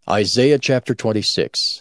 Isaiah chapter 26.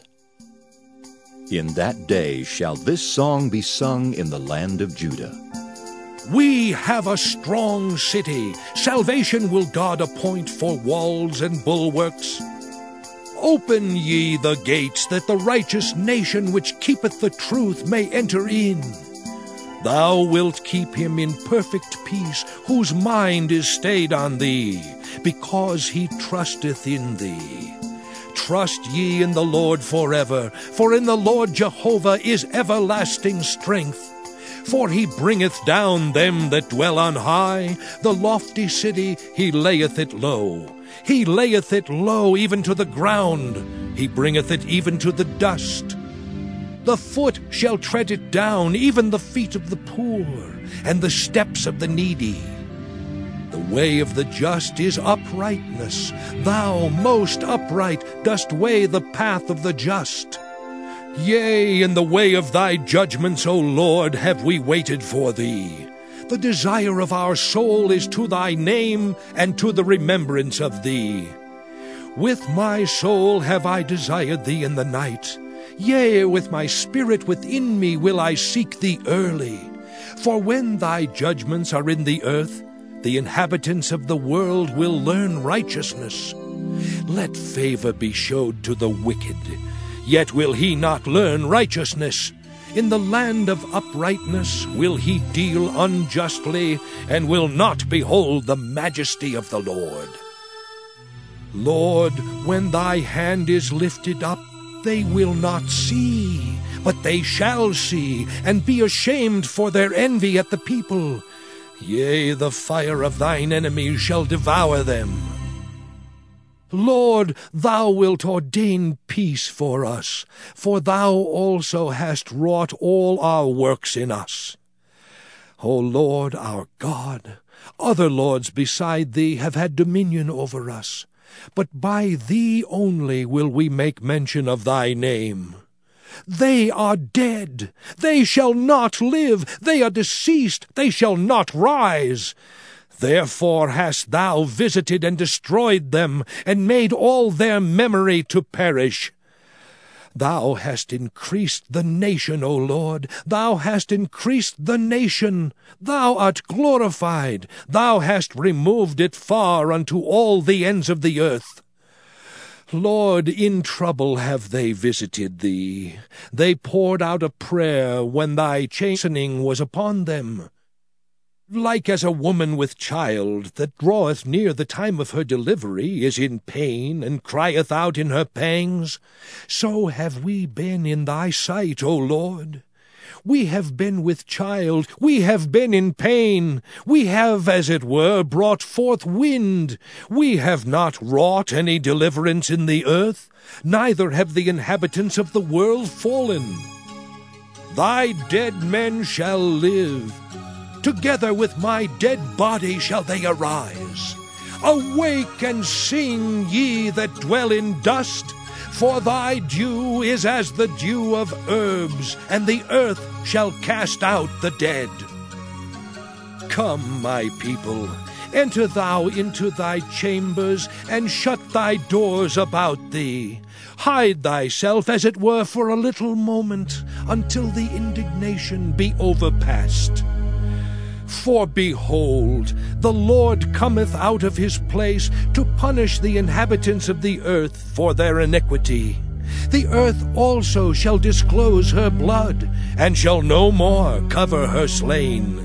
In that day shall this song be sung in the land of Judah. We have a strong city. Salvation will God appoint for walls and bulwarks. Open ye the gates, that the righteous nation which keepeth the truth may enter in. Thou wilt keep him in perfect peace, whose mind is stayed on thee, because he trusteth in thee. Trust ye in the Lord forever, for in the Lord Jehovah is everlasting strength. For he bringeth down them that dwell on high, the lofty city he layeth it low. He layeth it low even to the ground, he bringeth it even to the dust. The foot shall tread it down, even the feet of the poor, and the steps of the needy. The way of the just is uprightness. Thou, most upright, dost weigh the path of the just. Yea, in the way of thy judgments, O Lord, have we waited for thee. The desire of our soul is to thy name and to the remembrance of thee. With my soul have I desired thee in the night. Yea, with my spirit within me will I seek thee early. For when thy judgments are in the earth, the inhabitants of the world will learn righteousness. Let favor be showed to the wicked, yet will he not learn righteousness. In the land of uprightness will he deal unjustly, and will not behold the majesty of the Lord. Lord, when thy hand is lifted up, they will not see, but they shall see, and be ashamed for their envy at the people. Yea, the fire of thine enemies shall devour them. Lord, thou wilt ordain peace for us, for thou also hast wrought all our works in us. O Lord our God, other lords beside thee have had dominion over us, but by thee only will we make mention of thy name. They are dead, they shall not live, they are deceased, they shall not rise. Therefore hast thou visited and destroyed them, and made all their memory to perish. Thou hast increased the nation, O Lord, thou hast increased the nation. Thou art glorified, thou hast removed it far unto all the ends of the earth. Lord, in trouble have they visited thee. They poured out a prayer when thy chastening was upon them. Like as a woman with child, that draweth near the time of her delivery, is in pain, and crieth out in her pangs, so have we been in thy sight, O Lord. We have been with child, we have been in pain, we have, as it were, brought forth wind. We have not wrought any deliverance in the earth, neither have the inhabitants of the world fallen. Thy dead men shall live. Together with my dead body shall they arise. Awake and sing, ye that dwell in dust, for thy dew is as the dew of herbs, and the earth shall cast out the dead. Come, my people, enter thou into thy chambers, and shut thy doors about thee. Hide thyself, as it were, for a little moment, until the indignation be overpast. For behold, the Lord cometh out of his place to punish the inhabitants of the earth for their iniquity. The earth also shall disclose her blood, and shall no more cover her slain.